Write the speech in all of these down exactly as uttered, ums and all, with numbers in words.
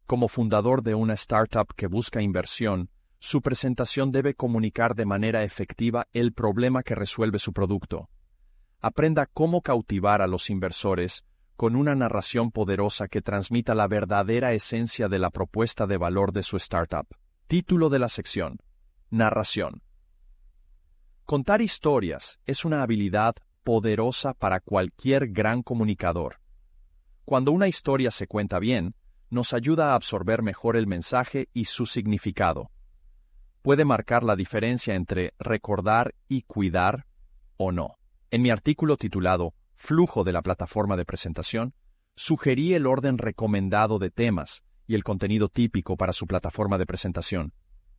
Como fundador de una startup que busca inversión, su presentación debe comunicar de manera efectiva el problema que resuelve su producto. Aprenda cómo cautivar a los inversores con una narración poderosa que transmita la verdadera esencia de la propuesta de valor de su startup. Título de la sección: Narración. Contar historias es una habilidad poderosa para cualquier gran comunicador. Cuando una historia se cuenta bien, nos ayuda a absorber mejor el mensaje y su significado. Puede marcar la diferencia entre recordar y cuidar o no. En mi artículo titulado Flujo de la plataforma de presentación, sugerí el orden recomendado de temas y el contenido típico para su plataforma de presentación.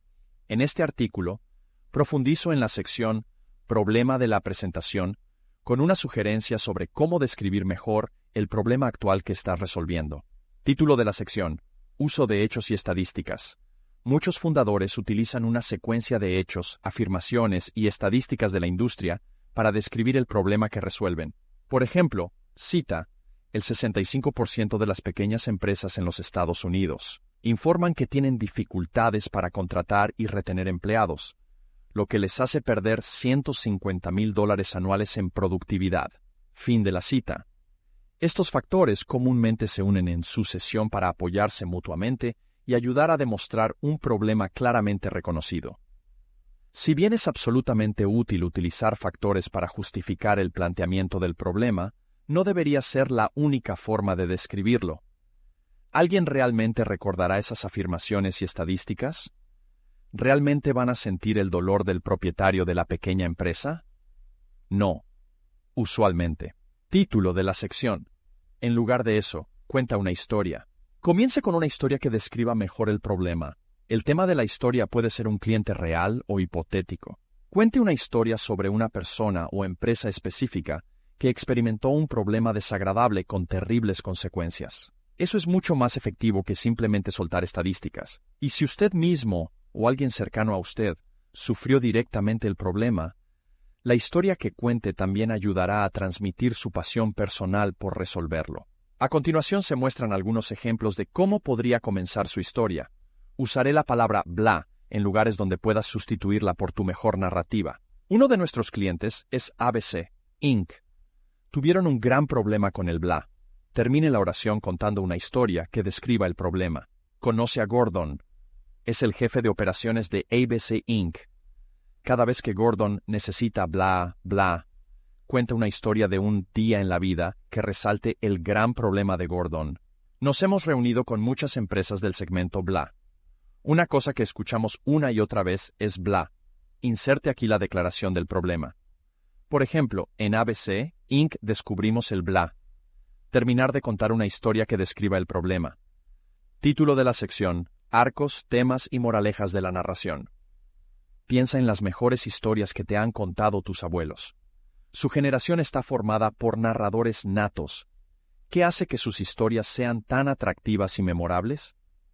En este artículo, profundizo en la sección Problema de la presentación con una sugerencia sobre cómo describir mejor el problema actual que estás resolviendo. Título de la sección: Uso de hechos y estadísticas. Muchos fundadores utilizan una secuencia de hechos, afirmaciones y estadísticas de la industria para describir el problema que resuelven. Por ejemplo, cita, el sesenta y cinco por ciento de las pequeñas empresas en los Estados Unidos informan que tienen dificultades para contratar y retener empleados, lo que les hace perder ciento cincuenta mil dólares anuales en productividad. Fin de la cita. Estos factores comúnmente se unen en sucesión para apoyarse mutuamente y ayudar a demostrar un problema claramente reconocido. Si bien es absolutamente útil utilizar factores para justificar el planteamiento del problema, no debería ser la única forma de describirlo. ¿Alguien realmente recordará esas afirmaciones y estadísticas? ¿Realmente van a sentir el dolor del propietario de la pequeña empresa? No, usualmente. Título de la sección: En lugar de eso, cuenta una historia. Comience con una historia que describa mejor el problema. El tema de la historia puede ser un cliente real o hipotético. Cuente una historia sobre una persona o empresa específica que experimentó un problema desagradable con terribles consecuencias. Eso es mucho más efectivo que simplemente soltar estadísticas. Y si usted mismo o alguien cercano a usted sufrió directamente el problema, la historia que cuente también ayudará a transmitir su pasión personal por resolverlo. A continuación se muestran algunos ejemplos de cómo podría comenzar su historia. Usaré la palabra bla en lugares donde puedas sustituirla por tu mejor narrativa. Uno de nuestros clientes es A B C, incorporated. Tuvieron un gran problema con el bla. Termine la oración contando una historia que describa el problema. Conoce a Gordon. Es el jefe de operaciones de A B C incorporated. Cada vez que Gordon necesita bla, bla, cuenta una historia de un día en la vida que resalte el gran problema de Gordon. Nos hemos reunido con muchas empresas del segmento bla. Una cosa que escuchamos una y otra vez es bla. Inserte aquí la declaración del problema. Por ejemplo, en A B C incorporated descubrimos el bla. Terminar de contar una historia que describa el problema. Título de la sección: Arcos, temas y moralejas de la narración. Piensa en las mejores historias que te han contado tus abuelos. Su generación está formada por narradores natos. ¿Qué hace que sus historias sean tan atractivas y memorables?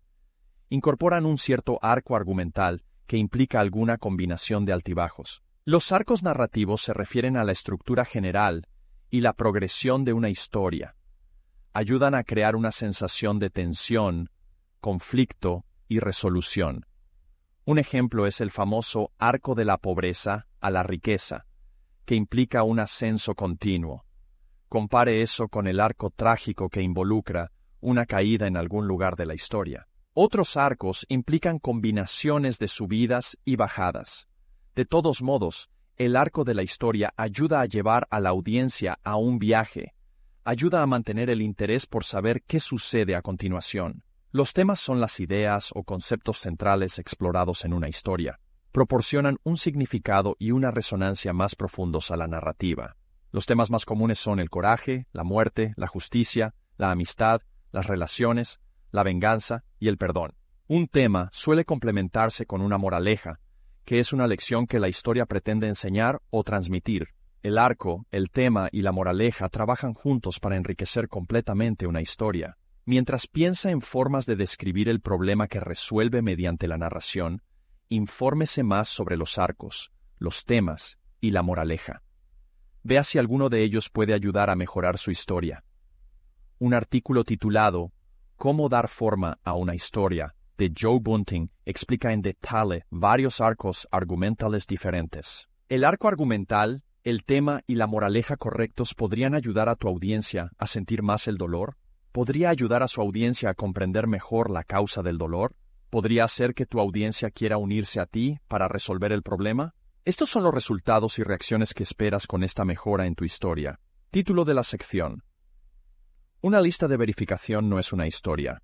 Incorporan un cierto arco argumental que implica alguna combinación de altibajos. Los arcos narrativos se refieren a la estructura general y la progresión de una historia. Ayudan a crear una sensación de tensión, conflicto y resolución. Un ejemplo es el famoso arco de la pobreza a la riqueza, que implica un ascenso continuo. Compare eso con el arco trágico que involucra una caída en algún lugar de la historia. Otros arcos implican combinaciones de subidas y bajadas. De todos modos, el arco de la historia ayuda a llevar a la audiencia a un viaje, ayuda a mantener el interés por saber qué sucede a continuación. Los temas son las ideas o conceptos centrales explorados en una historia. Proporcionan un significado y una resonancia más profundos a la narrativa. Los temas más comunes son el coraje, la muerte, la justicia, la amistad, las relaciones, la venganza y el perdón. Un tema suele complementarse con una moraleja, que es una lección que la historia pretende enseñar o transmitir. El arco, el tema y la moraleja trabajan juntos para enriquecer completamente una historia. Mientras piensa en formas de describir el problema que resuelve mediante la narración, infórmese más sobre los arcos, los temas y la moraleja. Vea si alguno de ellos puede ayudar a mejorar su historia. Un artículo titulado Cómo dar forma a una historia, de Joe Bunting, explica en detalle varios arcos argumentales diferentes. El arco argumental, el tema y la moraleja correctos podrían ayudar a tu audiencia a sentir más el dolor. ¿Podría ayudar a su audiencia a comprender mejor la causa del dolor? ¿Podría hacer que tu audiencia quiera unirse a ti para resolver el problema? Estos son los resultados y reacciones que esperas con esta mejora en tu historia. Título de la sección. Una lista de verificación no es una historia.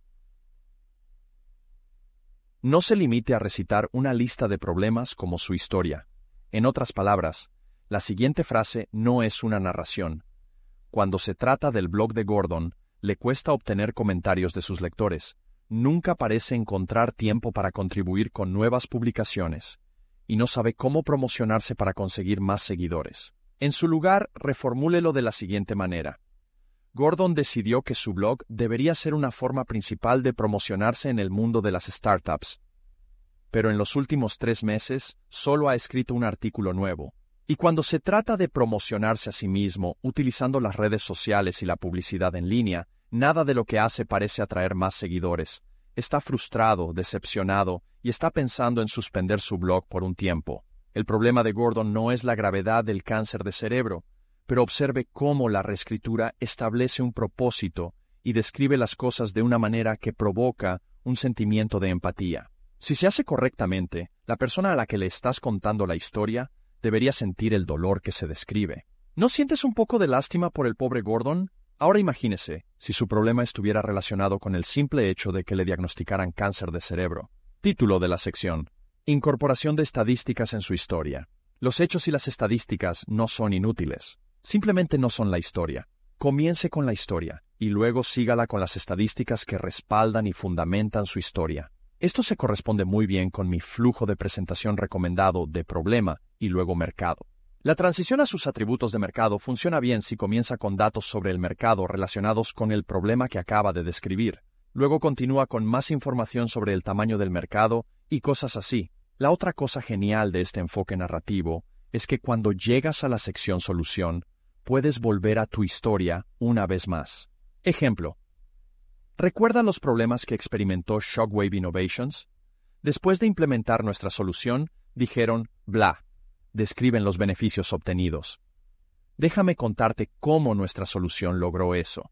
No se limite a recitar una lista de problemas como su historia. En otras palabras, la siguiente frase no es una narración. Cuando se trata del blog de Gordon, le cuesta obtener comentarios de sus lectores. Nunca parece encontrar tiempo para contribuir con nuevas publicaciones, y no sabe cómo promocionarse para conseguir más seguidores. En su lugar, reformúlelo de la siguiente manera. Gordon decidió que su blog debería ser una forma principal de promocionarse en el mundo de las startups. Pero en los últimos tres meses, solo ha escrito un artículo nuevo. Y cuando se trata de promocionarse a sí mismo, utilizando las redes sociales y la publicidad en línea, nada de lo que hace parece atraer más seguidores. Está frustrado, decepcionado y está pensando en suspender su blog por un tiempo. El problema de Gordon no es la gravedad del cáncer de cerebro, pero observe cómo la reescritura establece un propósito y describe las cosas de una manera que provoca un sentimiento de empatía. Si se hace correctamente, la persona a la que le estás contando la historia debería sentir el dolor que se describe. ¿No sientes un poco de lástima por el pobre Gordon? Ahora imagínese si su problema estuviera relacionado con el simple hecho de que le diagnosticaran cáncer de cerebro. Título de la sección. Incorporación de estadísticas en su historia. Los hechos y las estadísticas no son inútiles. Simplemente no son la historia. Comience con la historia y luego sígala con las estadísticas que respaldan y fundamentan su historia. Esto se corresponde muy bien con mi flujo de presentación recomendado de problema y luego mercado. La transición a sus atributos de mercado funciona bien si comienza con datos sobre el mercado relacionados con el problema que acaba de describir. Luego continúa con más información sobre el tamaño del mercado y cosas así. La otra cosa genial de este enfoque narrativo es que cuando llegas a la sección solución, puedes volver a tu historia una vez más. Ejemplo. ¿Recuerda los problemas que experimentó Shockwave Innovations? Después de implementar nuestra solución, dijeron, bla, describen los beneficios obtenidos. Déjame contarte cómo nuestra solución logró eso.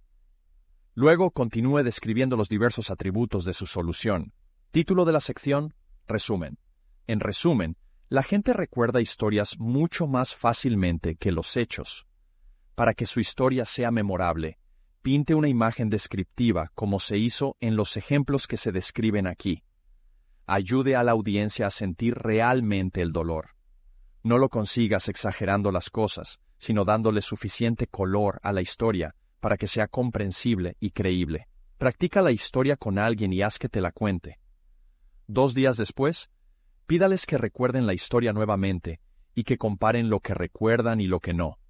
Luego continúe describiendo los diversos atributos de su solución. Título de la sección, resumen. En resumen, la gente recuerda historias mucho más fácilmente que los hechos. Para que su historia sea memorable, pinte una imagen descriptiva como se hizo en los ejemplos que se describen aquí. Ayude a la audiencia a sentir realmente el dolor. No lo consigas exagerando las cosas, sino dándole suficiente color a la historia para que sea comprensible y creíble. Practica la historia con alguien y haz que te la cuente. Dos días después, pídales que recuerden la historia nuevamente y que comparen lo que recuerdan y lo que no.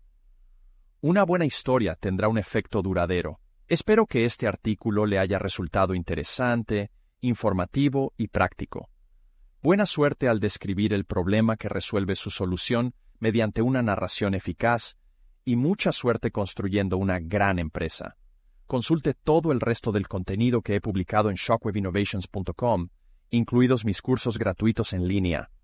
Una buena historia tendrá un efecto duradero. Espero que este artículo le haya resultado interesante, informativo y práctico. Buena suerte al describir el problema que resuelve su solución mediante una narración eficaz y mucha suerte construyendo una gran empresa. Consulte todo el resto del contenido que he publicado en shockwave innovations punto com, incluidos mis cursos gratuitos en línea.